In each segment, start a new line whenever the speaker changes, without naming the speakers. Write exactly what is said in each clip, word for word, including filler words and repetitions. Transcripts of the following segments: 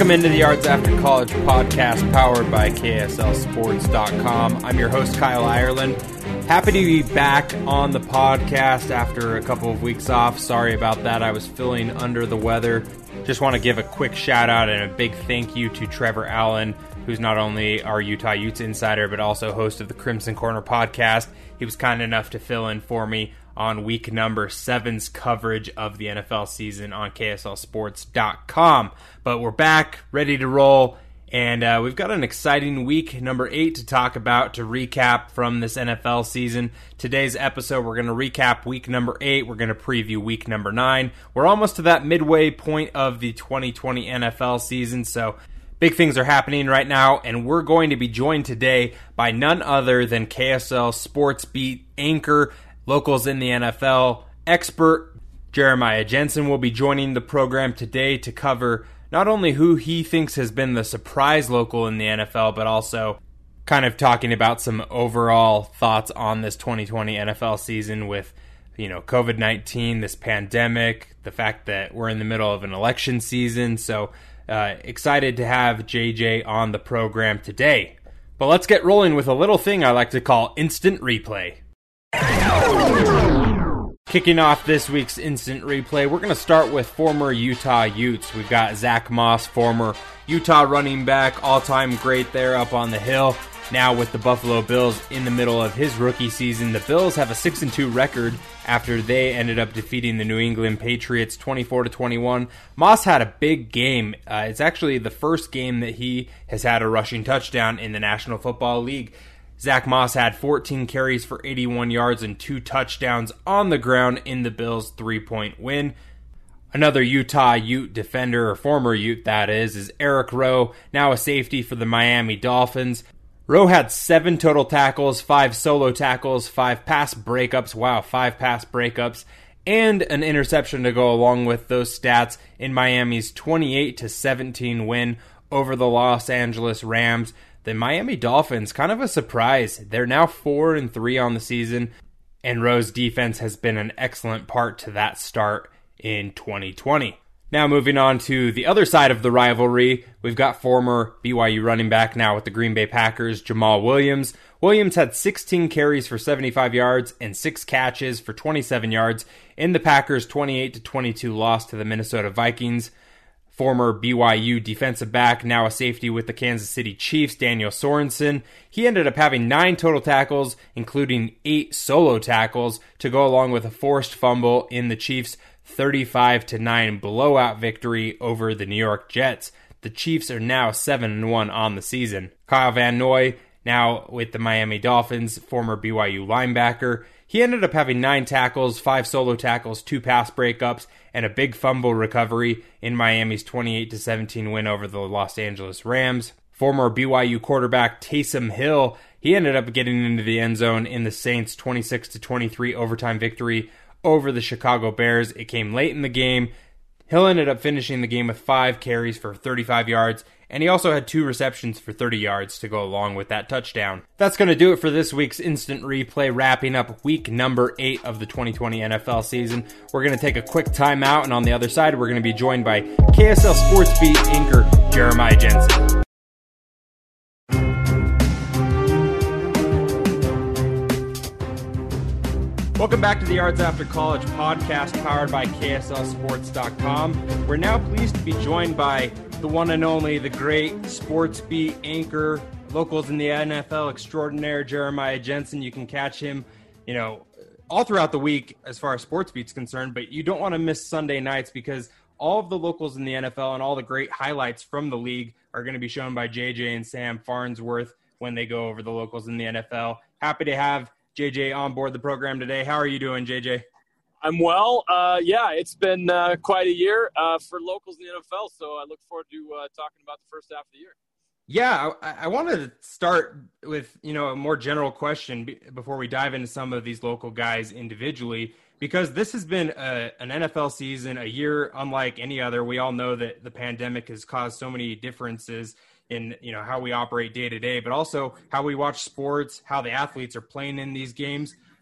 Welcome into the Yards After College podcast powered by K S L Sports dot com. I'm your host, Kyle Ireland. Happy to be back on the podcast after a couple of weeks off. Sorry about that. I was feeling under the weather. Just want to give a quick shout out and a big thank you to Trevor Allen, who's not only our Utah Utes insider, but also host of the Crimson Corner podcast. He was kind enough to fill in for me on week number seven's coverage of the N F L season on K S L Sports dot com. But we're back, ready to roll, and uh, we've got an exciting week number eight to talk about, to recap from this N F L season. Today's episode, we're going to recap week number eight. We're going to preview week number nine. We're almost to that midway point of the twenty twenty N F L season, so big things are happening right now, and we're going to be joined today by none other than K S L Sports Beat anchor, Locals in the N F L expert, Jeremiah Jensen will be joining the program today to cover not only who he thinks has been the surprise local in the N F L, but also kind of talking about some overall thoughts on this twenty twenty N F L season with, you know, covid nineteen, this pandemic, the fact that we're in the middle of an election season. So uh, excited to have J J on the program today. But let's get rolling with a little thing I like to call instant replay. Kicking off this week's Instant Replay, we're going to start with former Utah Utes. We've got Zach Moss, former Utah running back, all-time great there up on the hill. Now with the Buffalo Bills in the middle of his rookie season, the Bills have a six and two record after they ended up defeating the New England Patriots twenty-four to twenty-one. Moss had a big game. Uh, it's actually the first game that he has had a rushing touchdown in the National Football League. Zach Moss had fourteen carries for eighty-one yards and two touchdowns on the ground in the Bills' three-point win. Another Utah Ute defender, or former Ute that is, is Eric Rowe, now a safety for the Miami Dolphins. Rowe had seven total tackles, five solo tackles, five pass breakups, wow, five pass breakups, and an interception to go along with those stats in Miami's twenty-eight to seventeen win over the Los Angeles Rams. The Miami Dolphins, kind of a surprise. They're now four and three on the season, and Rowe's defense has been an excellent part to that start in twenty twenty. Now moving on to the other side of the rivalry, we've got former B Y U running back now with the Green Bay Packers, Jamal Williams. Williams had sixteen carries for seventy-five yards and six catches for twenty-seven yards in the Packers' twenty-eight to twenty-two loss to the Minnesota Vikings. Former B Y U defensive back, now a safety with the Kansas City Chiefs, Daniel Sorensen. He ended up having nine total tackles, including eight solo tackles, to go along with a forced fumble in the Chiefs' thirty-five to nine blowout victory over the New York Jets. The Chiefs are now seven and one on the season. Kyle Van Noy, now with the Miami Dolphins, former B Y U linebacker. He ended up having nine tackles, five solo tackles, two pass breakups, and a big fumble recovery in Miami's twenty-eight to seventeen win over the Los Angeles Rams. Former B Y U quarterback Taysom Hill, he ended up getting into the end zone in the Saints' twenty-six to twenty-three overtime victory over the Chicago Bears. It came late in the game. Hill ended up finishing the game with five carries for thirty-five yards, and he also had two receptions for thirty yards to go along with that touchdown. That's going to do it for this week's Instant Replay, wrapping up week number eight of the twenty twenty N F L season. We're going to take a quick timeout, and on the other side, we're going to be joined by K S L Sports Beat anchor Jeremiah Jensen. Welcome back to the Yards After College podcast powered by K S L Sports dot com. We're now pleased to be joined by the one and only, the great Sports Beat anchor, Locals in the N F L extraordinaire, Jeremiah Jensen. You can catch him, you know, all throughout the week as far as Sports Beat's concerned, but you don't want to miss Sunday nights because all of the locals in the N F L and all the great highlights from the league are going to be shown by J J and Sam Farnsworth when they go over the locals in the N F L. Happy to have J J on board the program today. How are you doing, J J?
I'm well. Uh, yeah, it's been uh, quite a year uh, for locals in the N F L, so I look forward to uh, talking about the first half of the year.
Yeah, I, I wanted to start with, you know, a more general question b- before we dive into some of these local guys individually, because this has been a, an N F L season, a year unlike any other. We all know that the pandemic has caused so many differences in, you know, how we operate day to day, but also how we watch sports, how the athletes are playing in these games.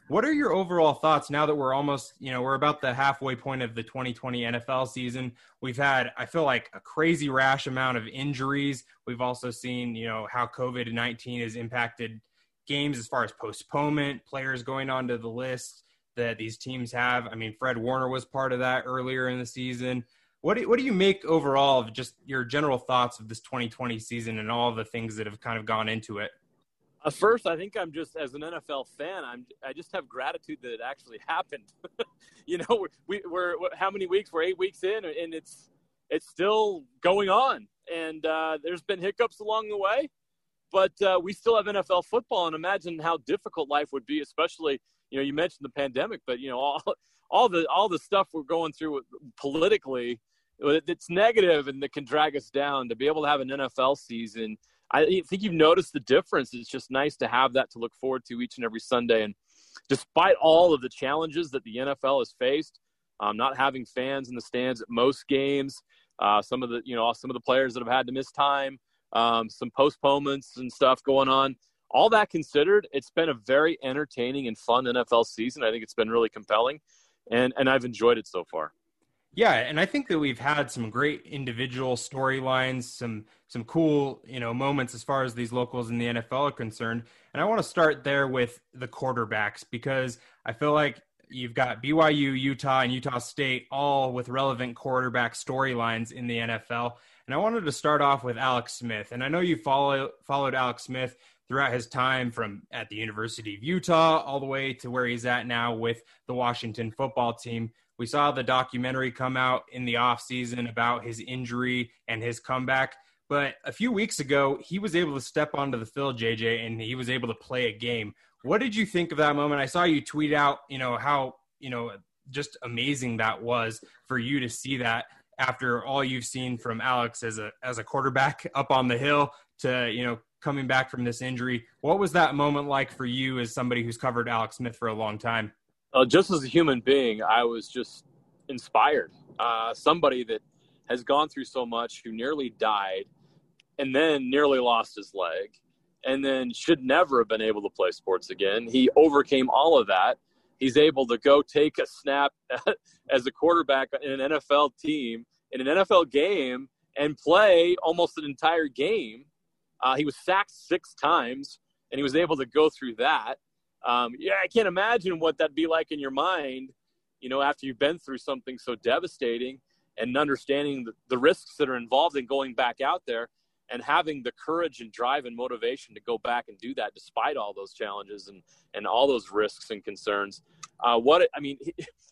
What are your overall thoughts now that we're almost, you know, we're about the halfway point of the twenty twenty N F L season? We've had, I feel like, a crazy rash amount of injuries. We've also seen, you know, how COVID nineteen has impacted games as far as postponement, players going onto the list that these teams have. I mean, Fred Warner was part of that earlier in the season. What do, what do you make overall of just your general thoughts of this twenty twenty season and all the things that have kind of gone into it?
Uh, first, I think I'm just, as an N F L fan, I'm I just have gratitude that it actually happened. you know, we, we're how many weeks? We're eight weeks in, and it's it's still going on. And uh, there's been hiccups along the way, but uh, we still have N F L football. And imagine how difficult life would be, especially, you know, you mentioned the pandemic, but you know, all all the all the stuff we're going through politically, it's negative and that can drag us down. To be able to have an N F L season, I think you've noticed the difference. It's just nice to have that to look forward to each and every Sunday. And despite all of the challenges that the N F L has faced, um, not having fans in the stands at most games, uh, some of the, you know, some of the players that have had to miss time, um, some postponements and stuff going on, all that considered, it's been a very entertaining and fun N F L season. I think it's been really compelling, and, and I've enjoyed it so far.
Yeah, and I think that we've had some great individual storylines, some some cool, you know, moments as far as these locals in the N F L are concerned. And I want to start there with the quarterbacks, because I feel like you've got B Y U, Utah, and Utah State all with relevant quarterback storylines in the N F L. And I wanted to start off with Alex Smith. And I know you follow, followed Alex Smith throughout his time from at the University of Utah all the way to where he's at now with the Washington football team. We saw the documentary come out in the offseason about his injury and his comeback. But a few weeks ago, he was able to step onto the field, J J, and he was able to play a game. What did you think of that moment? I saw you tweet out, you know, how, you know, just amazing that was for you to see that after all you've seen from Alex as a as a quarterback up on the hill to, you know, coming back from this injury. What was that moment like for you as somebody who's covered Alex Smith for a long time?
Uh, just as a human being, I was just inspired. Uh, somebody that has gone through so much, who nearly died and then nearly lost his leg and then should never have been able to play sports again. He overcame all of that. He's able to go take a snap as a quarterback in an N F L team, in an N F L game, and play almost an entire game. Uh, he was sacked six times, and he was able to go through that. Um, yeah, I can't imagine what that'd be like in your mind, you know, after you've been through something so devastating, and understanding the, the risks that are involved in going back out there and having the courage and drive and motivation to go back and do that despite all those challenges and, and all those risks and concerns. Uh, what, I mean,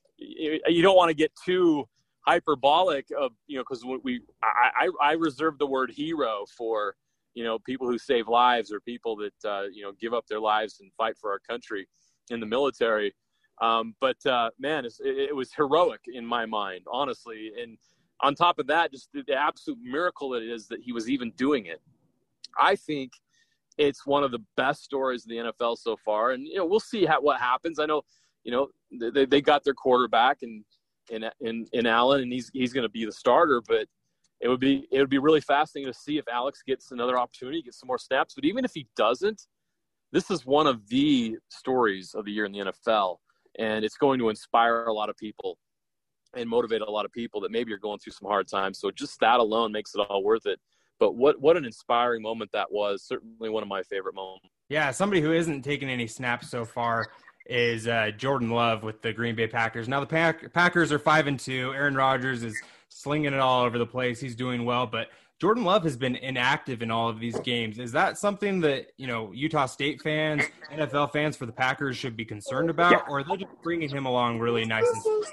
you don't want to get too hyperbolic of, you know, because we, I, I, I reserve the word hero for, you know, people who save lives or people that, uh, you know, give up their lives and fight for our country in the military. Um, but, uh, man, it, it was heroic in my mind, honestly. And on top of that, just the, the absolute miracle it is that he was even doing it. I think it's one of the best stories of the N F L so far. And, you know, we'll see how, what happens. I know, you know, they, they got their quarterback in, in, in, in Allen, and he's, he's going to be the starter, but It would be it would be really fascinating to see if Alex gets another opportunity, gets some more snaps. But even if he doesn't, this is one of the stories of the year in the N F L, and it's going to inspire a lot of people and motivate a lot of people that maybe are going through some hard times. So just that alone makes it all worth it. But what what an inspiring moment that was. Certainly one of my favorite moments.
Yeah, somebody who isn't taking any snaps so far is uh, Jordan Love with the Green Bay Packers. Now the Pack- Packers are five and two. Aaron Rodgers is slinging it all over the place. He's doing well, but Jordan Love has been inactive in all of these games. Is that something that, you know, Utah State fans, N F L fans for the Packers should be concerned about, yeah. or are they just bringing him along really nice and slow?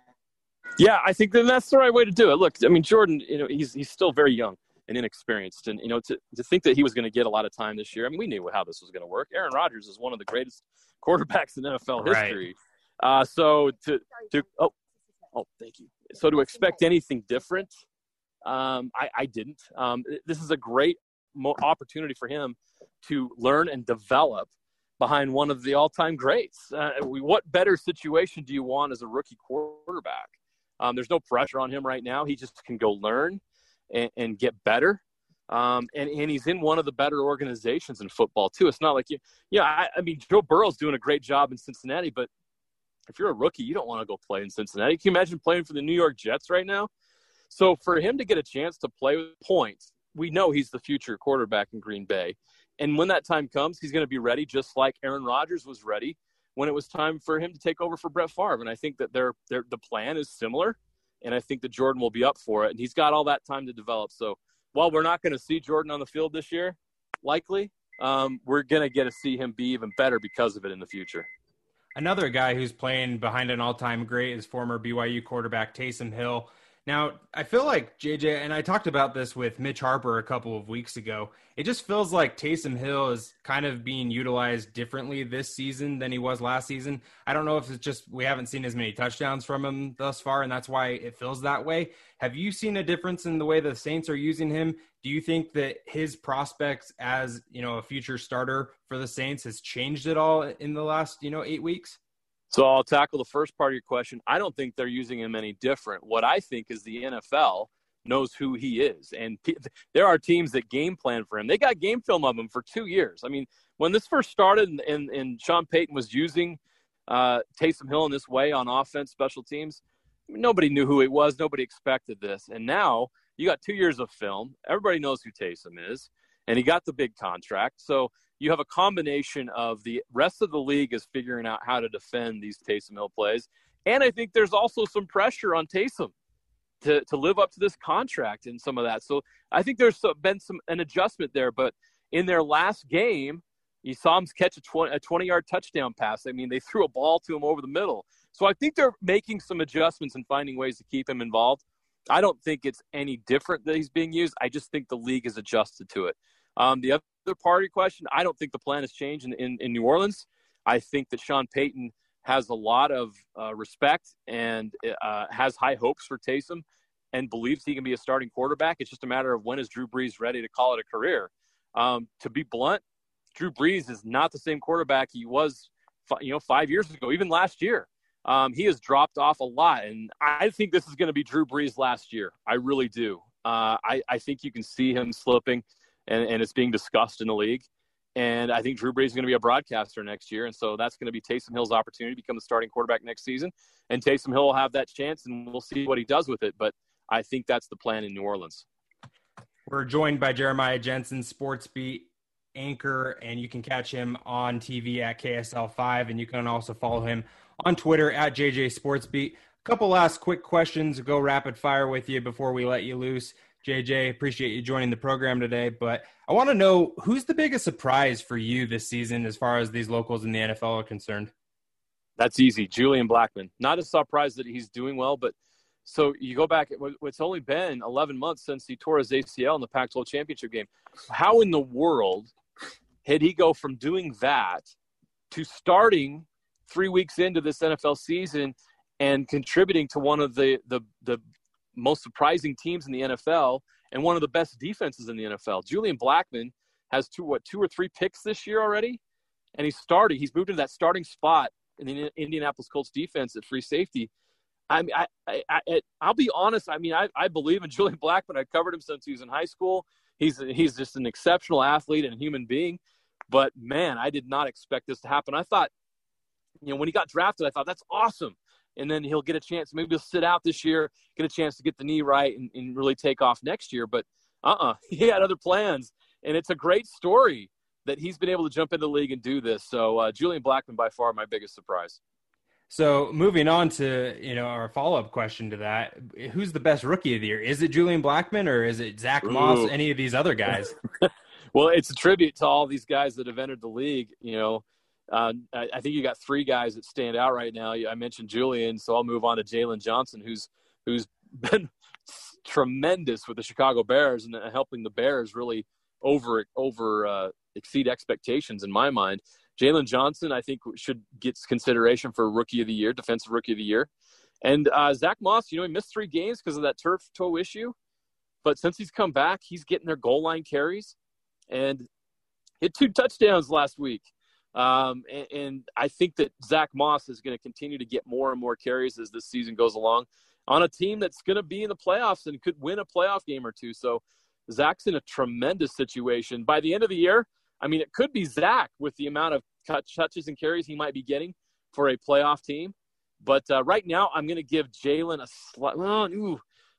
Yeah, I think that that's the right way to do it. Look, I mean, Jordan, you know, he's he's still very young and inexperienced, and you know, to to think that he was going to get a lot of time this year. I mean, we knew how this was going to work. Aaron Rodgers is one of the greatest quarterbacks in N F L history. Right. Uh, so to to oh oh, thank you. So to expect anything different, um, I, I didn't. Um, this is a great mo- opportunity for him to learn and develop behind one of the all-time greats. Uh, we, what better situation do you want as a rookie quarterback? Um, there's no pressure on him right now. He just can go learn and, and get better. Um, and, and he's in one of the better organizations in football, too. It's not like, you, yeah, I, I mean, Joe Burrow's doing a great job in Cincinnati, but if you're a rookie, you don't want to go play in Cincinnati. Can you imagine playing for the New York Jets right now? So for him to get a chance to play with points, we know he's the future quarterback in Green Bay. And when that time comes, he's going to be ready, just like Aaron Rodgers was ready when it was time for him to take over for Brett Favre. And I think that they're, they're, the plan is similar, and I think that Jordan will be up for it. And he's got all that time to develop. So while we're not going to see Jordan on the field this year, likely, um, we're going to get to see him be even better because of it in the future.
Another guy who's playing behind an all-time great is former B Y U quarterback Taysom Hill. Now, I feel like J J, and I talked about this with Mitch Harper a couple of weeks ago, it just feels like Taysom Hill is kind of being utilized differently this season than he was last season. I don't know if it's just we haven't seen as many touchdowns from him thus far, and that's why it feels that way. Have you seen a difference in the way the Saints are using him? Do you think that his prospects as, you know, a future starter for the Saints has changed at all in the last, you know, eight weeks?
So I'll tackle the first part of your question. I don't think they're using him any different. What I think is the N F L knows who he is. And p- there are teams that game plan for him. They got game film of him for two years. I mean, when this first started and, and, and Sean Payton was using uh, Taysom Hill in this way on offense, special teams, nobody knew who he was. Nobody expected this. And now you got two years of film. Everybody knows who Taysom is. And he got the big contract. So you have a combination of the rest of the league is figuring out how to defend these Taysom Hill plays. And I think there's also some pressure on Taysom to, to live up to this contract and some of that. So I think there's been some an adjustment there. But in their last game, you saw him catch a twenty, a twenty-yard touchdown pass. I mean, they threw a ball to him over the middle. So I think they're making some adjustments and finding ways to keep him involved. I don't think it's any different that he's being used. I just think the league has adjusted to it. Um, the other part of your question, I don't think the plan has changed in, in, in New Orleans. I think that Sean Payton has a lot of uh, respect and uh, has high hopes for Taysom and believes he can be a starting quarterback. It's just a matter of when is Drew Brees ready to call it a career. Um, to be blunt, Drew Brees is not the same quarterback he was, you know, five years ago, even last year. Um, he has dropped off a lot, and I think this is going to be Drew Brees last year. I really do. Uh, I, I think you can see him slipping, and, and it's being discussed in the league. And I think Drew Brees is going to be a broadcaster next year, and so that's going to be Taysom Hill's opportunity to become the starting quarterback next season. And Taysom Hill will have that chance, and we'll see what he does with it. But I think that's the plan in New Orleans.
We're joined by Jeremiah Jensen, Sports Beat anchor, and you can catch him on T V at K S L five, and you can also follow him on Twitter at J J SportsBeat. A couple last quick questions to go rapid fire with you before we let you loose. J J, appreciate you joining the program today, but I want to know who's the biggest surprise for you this season as far as these locals in the N F L are concerned?
That's easy. Julian Blackmon. Not a surprise that he's doing well, but so you go back, it's only been eleven months since he tore his A C L in the Pac twelve championship game. How in the world had he go from doing that to starting three weeks into this N F L season and contributing to one of the, the, the most surprising teams in the N F L and one of the best defenses in the N F L? Julian Blackmon has two, what, two or three picks this year already, and he's starting. He's moved into that starting spot in the Indianapolis Colts defense at free safety. I mean, I, I, I, I'll be honest. I mean, I, I believe in Julian Blackmon. I covered him since he was in high school. He's he's just an exceptional athlete and human being. But, man, I did not expect this to happen. I thought, you know, when he got drafted, I thought, that's awesome. And then he'll get a chance. Maybe he'll sit out this year, get a chance to get the knee right and, and really take off next year. But, uh-uh, he had other plans. And it's a great story that he's been able to jump into the league and do this. So, uh, Julian Blackmon, by far, my biggest surprise.
So moving on to, you know, our follow-up question to that, who's the best rookie of the year? Is it Julian Blackmon or is it Zach Moss, Ooh. any of these other guys?
Well, it's a tribute to all these guys that have entered the league. You know, uh, I, I think you got three guys that stand out right now. I mentioned Julian, so I'll move on to Jalen Johnson, who's who's been tremendous with the Chicago Bears and helping the Bears really over over uh, exceed expectations in my mind. Jalen Johnson, I think, should get consideration for Rookie of the Year, Defensive Rookie of the Year. And uh, Zach Moss, you know, he missed three games because of that turf toe issue. But since he's come back, he's getting their goal line carries and hit two touchdowns last week. Um, and, and I think that Zach Moss is going to continue to get more and more carries as this season goes along on a team that's going to be in the playoffs and could win a playoff game or two. So Zach's in a tremendous situation. By the end of the year, I mean, it could be Zach with the amount of touches and carries he might be getting for a playoff team. But uh, right now, I'm going to give Jalen a slight, well, ooh,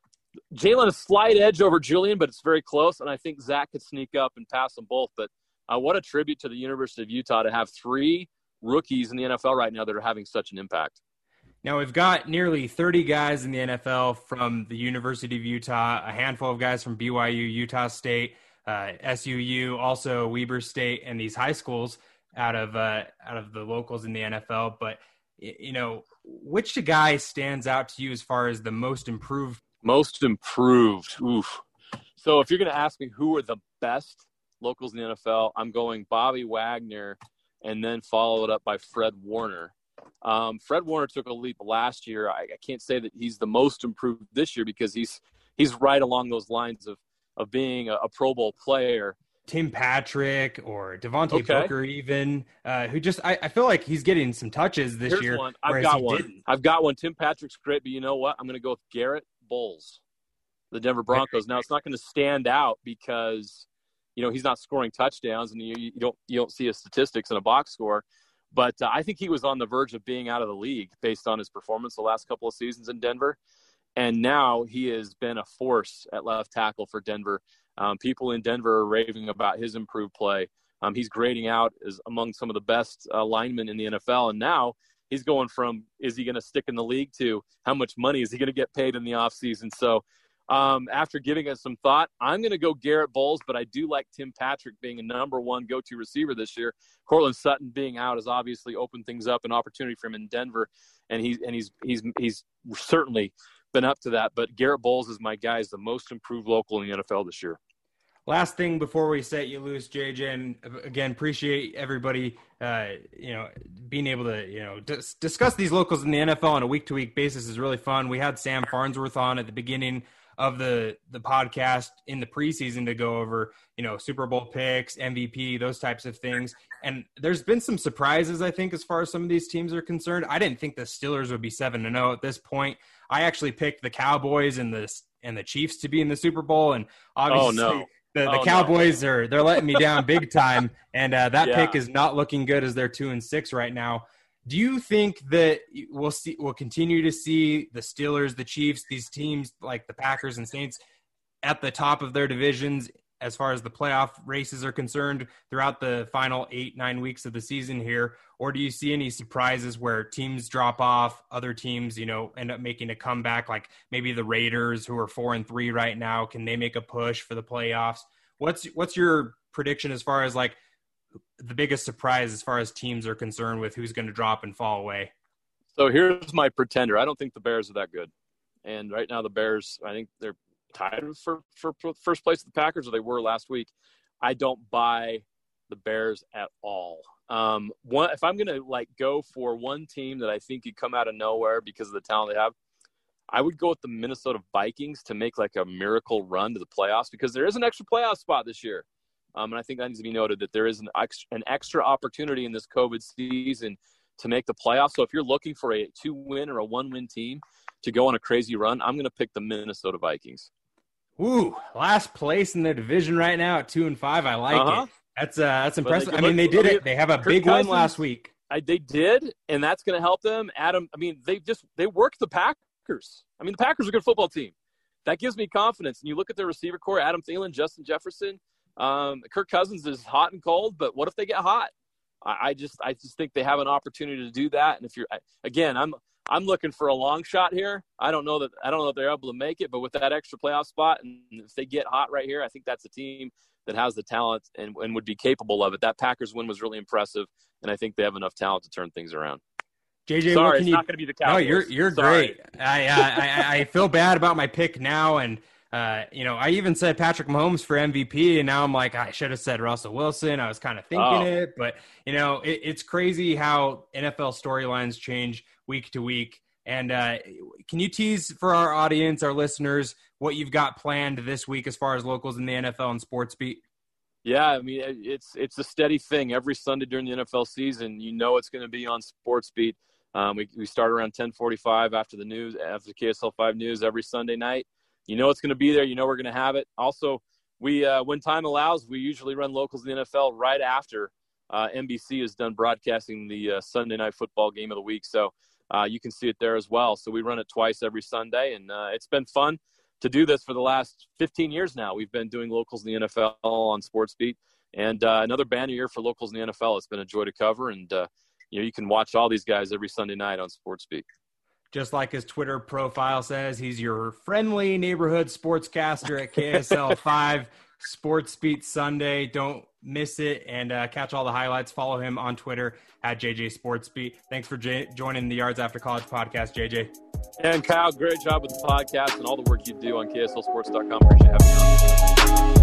Jalen a slight edge over Julian, but it's very close. And I think Zach could sneak up and pass them both. But uh, what a tribute to the University of Utah to have three rookies in the N F L right now that are having such an impact.
Now, we've got nearly thirty guys in the N F L from the University of Utah, a handful of guys from B Y U, Utah State, uh, S U U, also Weber State, and these high schools out of uh, out of the locals in the N F L. But, you know, which guy stands out to you as far as the most improved?
Most improved. Oof. So if you're going to ask me who are the best locals in the N F L, I'm going Bobby Wagner and then follow it up by Fred Warner. Um, Fred Warner took a leap last year. I, I can't say that he's the most improved this year because he's he's right along those lines of, of being a, a Pro Bowl player.
Tim Patrick or Devontae
Okay.
Booker even, uh, who just I, – I feel like he's getting some touches this
Here's
year.
One. I've got one.
Didn't.
I've got one. Tim Patrick's great, but you know what? I'm going to go with Garrett Bowles, the Denver Broncos. Now, it's not going to stand out because, you know, he's not scoring touchdowns and you, you don't you don't see his statistics in a box score. But uh, I think he was on the verge of being out of the league based on his performance the last couple of seasons in Denver. And now he has been a force at left tackle for Denver. Um, people in Denver are raving about his improved play. Um, he's grading out as among some of the best uh, linemen in the N F L. And now he's going from, is he going to stick in the league, to how much money is he going to get paid in the offseason? So um, after giving it some thought, I'm going to go Garrett Bowles, but I do like Tim Patrick being a number one go-to receiver this year. Cortland Sutton being out has obviously opened things up, an opportunity for him in Denver, and he's and he's he's he's certainly been up to that. But Garrett Bowles is my guy, is the most improved local in the N F L this year.
Last thing before we set you loose, J J, and again, appreciate everybody, uh, you know, being able to, you know, dis- discuss these locals in the N F L on a week-to-week basis is really fun. We had Sam Farnsworth on at the beginning of the the podcast in the preseason to go over, you know, Super Bowl picks, M V P, those types of things. And there's been some surprises, I think, as far as some of these teams are concerned. I didn't think the Steelers would be seven and oh at this point. I actually picked the Cowboys and the and the Chiefs to be in the Super Bowl, and obviously
oh, no.
the, the
oh,
Cowboys
no.
are they're letting me down big time, and uh, that
yeah.
pick is not looking good as they're two and six right now. Do you think that we'll see, we'll continue to see the Steelers, the Chiefs, these teams like the Packers and Saints at the top of their divisions as far as the playoff races are concerned throughout the final eight, nine weeks of the season here? Or do you see any surprises where teams drop off, other teams, you know, end up making a comeback, like maybe the Raiders, who are four and three right now? Can they make a push for the playoffs? What's, what's your prediction as far as like the biggest surprise as far as teams are concerned with who's going to drop and fall away?
So here's my pretender. I don't think the Bears are that good. And right now the Bears, I think they're tied for, for first place with the Packers, or they were last week. I don't buy the Bears at all. Um, one, if I'm going to like go for one team that I think could come out of nowhere because of the talent they have, I would go with the Minnesota Vikings to make like a miracle run to the playoffs, because there is an extra playoff spot this year. Um, and I think that needs to be noted, that there is an extra, an extra opportunity in this COVID season to make the playoffs. So if you're looking for a two-win or a one-win team to go on a crazy run, I'm going to pick the Minnesota Vikings.
Ooh, last place in their division right now at two and five. I like
uh-huh.
it. That's uh, that's impressive. I
look,
mean, they did it. They have a
Kirk
big
Cousins,
win last week.
I, they did, and that's going to help them. Adam, I mean, they just they worked the Packers. I mean, the Packers are a good football team. That gives me confidence. And you look at their receiver core: Adam Thielen, Justin Jefferson. Um, Kirk Cousins is hot and cold, but what if they get hot? I, I just, I just think they have an opportunity to do that. And if you're, I, again, I'm, I'm looking for a long shot here. I don't know that, I don't know if they're able to make it, but with that extra playoff spot, and if they get hot right here, I think that's a team that has the talent and, and would be capable of it. That Packers win was really impressive, and I think they have enough talent to turn things around.
J J,
Sorry,
what can
it's
you,
not going to be the Cowboys.
No, you're you're
Sorry.
great. I, uh, I I feel bad about my pick now, and uh, you know, I even said Patrick Mahomes for M V P, and now I'm like, I should have said Russell Wilson. I was kind of thinking
Oh.
it, but you know, it, it's crazy how N F L storylines change week to week. And uh, can you tease for our audience, our listeners, what you've got planned this week as far as locals in the N F L and Sports Beat?
Yeah, I mean, it's it's a steady thing. Every Sunday during the N F L season, you know it's going to be on Sports Beat. Um, we we start around ten forty-five after the news, after the K S L five news every Sunday night. You know it's going to be there. You know we're going to have it. Also, we uh, when time allows, we usually run locals in the N F L right after uh, N B C is done broadcasting the uh, Sunday night football game of the week. So uh, you can see it there as well. So we run it twice every Sunday, and uh, it's been fun to do this for the last fifteen years now. We've been doing locals in the N F L on SportsBeat, and uh, another banner year for locals in the N F L. It's been a joy to cover, and uh, you know, you can watch all these guys every Sunday night on SportsBeat.
Just like his Twitter profile says, he's your friendly neighborhood sportscaster at K S L five SportsBeat Sunday. Don't miss it, and uh, catch all the highlights. Follow him on Twitter at J J SportsBeat. Thanks for j- joining the Yards After College podcast, J J.
And Kyle, great job with the podcast and all the work you do on K S L sports dot com. Appreciate having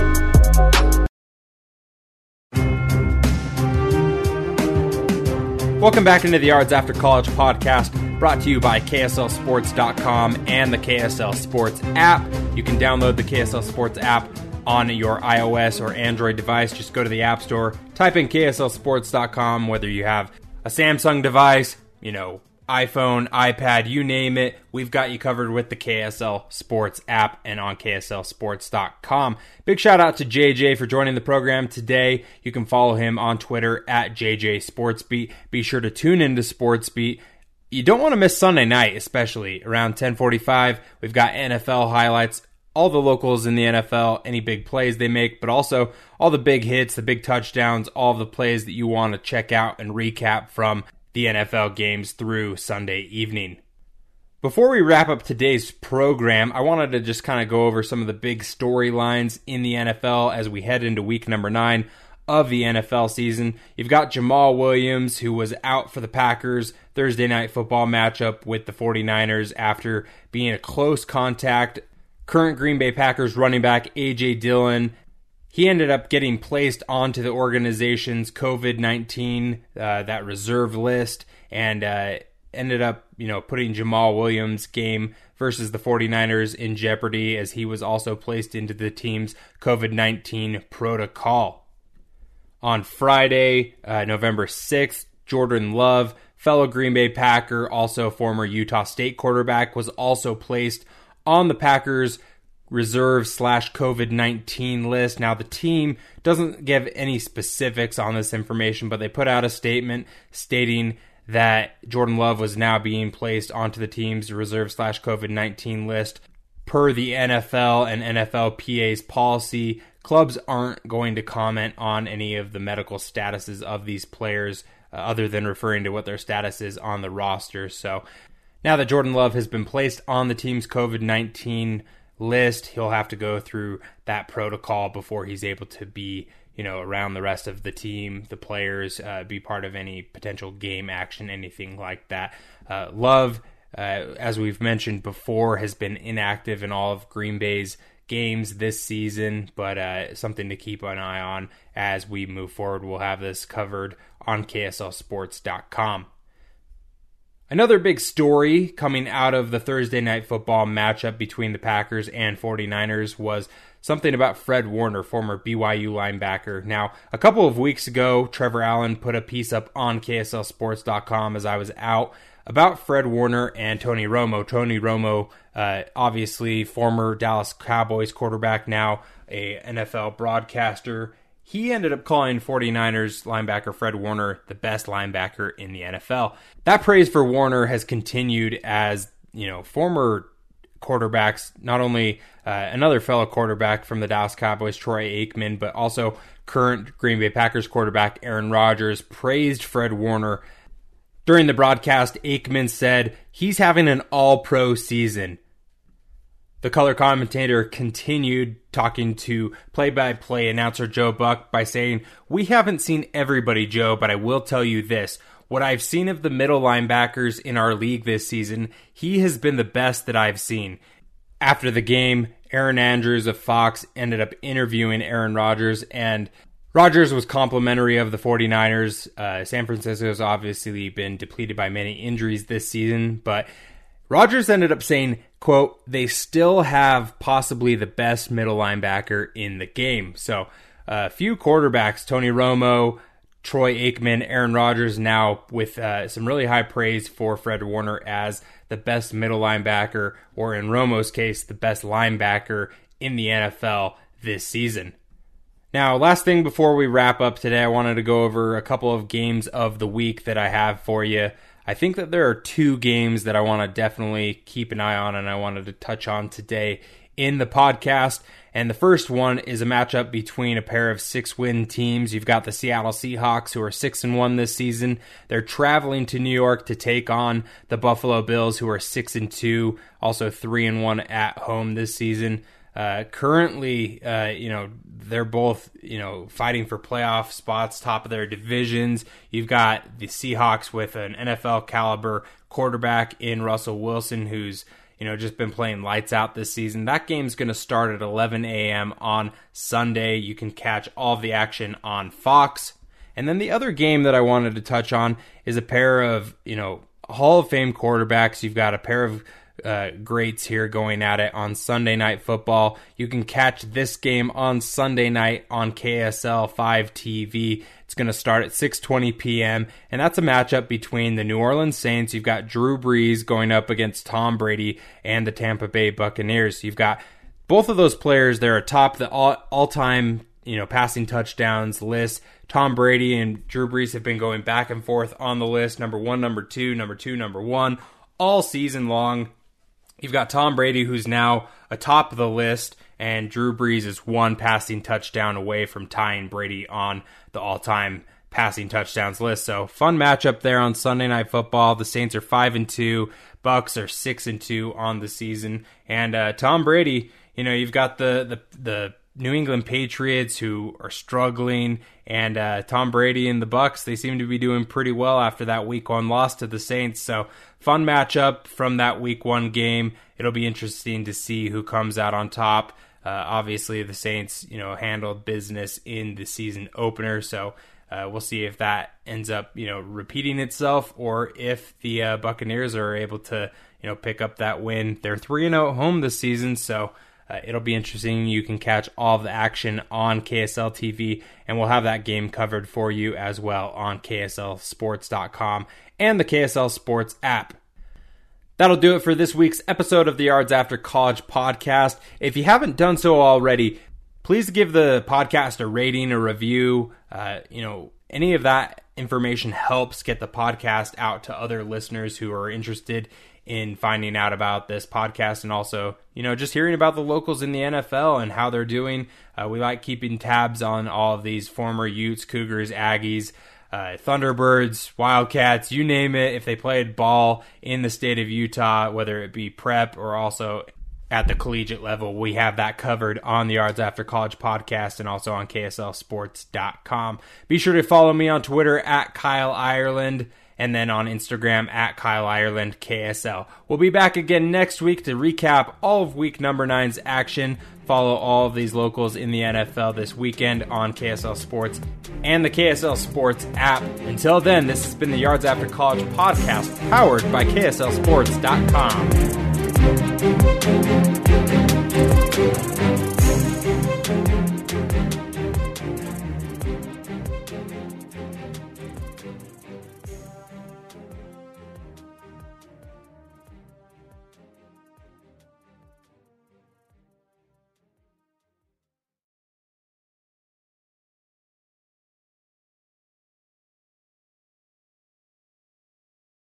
me on. Welcome back into the Yards After College podcast, brought to you by K S L sports dot com and the K S L Sports app. You can download the K S L Sports app on your iOS or Android device. Just go to the App Store, type in K S L sports dot com, whether you have a Samsung device, you know, iPhone, iPad, you name it, we've got you covered with the K S L Sports app and on K S L sports dot com. Big shout out to J J for joining the program today. You can follow him on Twitter at J J SportsBeat. Be sure to tune into SportsBeat. You don't want to miss Sunday night, especially around ten forty-five. We've got N F L highlights, all the locals in the N F L, any big plays they make, but also all the big hits, the big touchdowns, all of the plays that you want to check out and recap from the N F L games through Sunday evening. Before we wrap up today's program, I wanted to just kind of go over some of the big storylines in the N F L as we head into week number nine of the N F L season. You've got Jamal Williams, who was out for the Packers Thursday night football matchup with the forty-niners after being a close contact. Current Green Bay Packers running back A J Dillon, he ended up getting placed onto the organization's covid nineteen, uh, that reserve list, and uh, ended up, you know, putting Jamal Williams' game versus the forty-niners in jeopardy, as he was also placed into the team's covid nineteen protocol. On Friday, uh, November sixth, Jordan Love, fellow Green Bay Packer, also former Utah State quarterback, was also placed on the Packers reserve slash covid nineteen list. Now, the team doesn't give any specifics on this information, but they put out a statement stating that Jordan Love was now being placed onto the team's reserve slash covid nineteen list. Per the N F L and N F L P A's policy, clubs aren't going to comment on any of the medical statuses of these players, uh, other than referring to what their status is on the roster. So now that Jordan Love has been placed on the team's covid nineteen list, he'll have to go through that protocol before he's able to be, you know, around the rest of the team, the players, uh, be part of any potential game action, anything like that. Uh, Love, uh, as we've mentioned before, has been inactive in all of Green Bay's games this season, but uh, something to keep an eye on as we move forward. We'll have this covered on K S L sports dot com. Another big story coming out of the Thursday night football matchup between the Packers and forty-niners was something about Fred Warner, former B Y U linebacker. Now, a couple of weeks ago, Trevor Allen put a piece up on K S L sports dot com as I was out about Fred Warner and Tony Romo. Tony Romo, uh, obviously former Dallas Cowboys quarterback, now a N F L broadcaster. He ended up calling forty-niners linebacker Fred Warner the best linebacker in the N F L. That praise for Warner has continued as, you know, former quarterbacks, not only uh, another fellow quarterback from the Dallas Cowboys, Troy Aikman, but also current Green Bay Packers quarterback Aaron Rodgers praised Fred Warner. During the broadcast, Aikman said, "He's having an all-pro season." The color commentator continued talking to play-by-play announcer Joe Buck by saying, "We haven't seen everybody, Joe, but I will tell you this. What I've seen of the middle linebackers in our league this season, he has been the best that I've seen." After the game, Aaron Andrews of Fox ended up interviewing Aaron Rodgers, and Rodgers was complimentary of the forty-niners. Uh, San Francisco's obviously been depleted by many injuries this season, but Rodgers ended up saying, quote, "They still have possibly the best middle linebacker in the game." So a uh, few quarterbacks, Tony Romo, Troy Aikman, Aaron Rodgers, now with uh, some really high praise for Fred Warner as the best middle linebacker, or in Romo's case, the best linebacker in the N F L this season. Now, last thing before we wrap up today, I wanted to go over a couple of games of the week that I have for you. I think that there are two games that I want to definitely keep an eye on and I wanted to touch on today in the podcast. And the first one is a matchup between a pair of six-win teams. You've got the Seattle Seahawks, who are six and one this season. They're traveling to New York to take on the Buffalo Bills, who are six and two, also three and one at home this season. Uh, currently, uh, you know, they're both, you know, fighting for playoff spots, top of their divisions. You've got the Seahawks with an N F L caliber quarterback in Russell Wilson, who's, you know, just been playing lights out this season. That game's going to start at eleven a.m. on Sunday. You can catch all of the action on Fox. And then the other game that I wanted to touch on is a pair of, you know, Hall of Fame quarterbacks. You've got a pair of Uh, greats here going at it on Sunday Night Football. You can catch this game on Sunday night on K S L five T V. It's going to start at six twenty p.m. and that's a matchup between the New Orleans Saints. You've got Drew Brees going up against Tom Brady and the Tampa Bay Buccaneers. You've got both of those players. They're atop the all, all-time, you know, passing touchdowns list. Tom Brady and Drew Brees have been going back and forth on the list, number one, number two, number two, number one, all season long. You've got Tom Brady, who's now atop of the list, and Drew Brees is one passing touchdown away from tying Brady on the all-time passing touchdowns list. So, fun matchup there on Sunday Night Football. The Saints are five and two, Bucs are six and two on the season, and uh, Tom Brady, you know, you've got the the the New England Patriots, who are struggling, and uh, Tom Brady and the Bucs, they seem to be doing pretty well after that week one loss to the Saints. So, fun matchup from that week one game. It'll be interesting to see who comes out on top. Uh, obviously, the Saints, you know, handled business in the season opener, so uh, we'll see if that ends up, you know, repeating itself, or if the uh, Buccaneers are able to, you know, pick up that win. They're three and oh at home this season, so Uh, it'll be interesting. You can catch all of the action on K S L T V, and we'll have that game covered for you as well on K S L sports dot com and the K S L Sports app. That'll do it for this week's episode of the Yards After College podcast. If you haven't done so already, please give the podcast a rating, a review. Uh, you know, any of that information helps get the podcast out to other listeners who are interested in finding out about this podcast, and also, you know, just hearing about the locals in the N F L and how they're doing. Uh, we like keeping tabs on all of these former Utes, Cougars, Aggies, uh, Thunderbirds, Wildcats, you name it. If they played ball in the state of Utah, whether it be prep or also at the collegiate level, we have that covered on the Yards After College podcast and also on K S L sports dot com. Be sure to follow me on Twitter at Kyle Ireland, and then on Instagram at Kyle Ireland K S L. We'll be back again next week to recap all of week number nine's action. Follow all of these locals in the N F L this weekend on K S L Sports and the K S L Sports app. Until then, this has been the Yards After College podcast, powered by K S L sports dot com.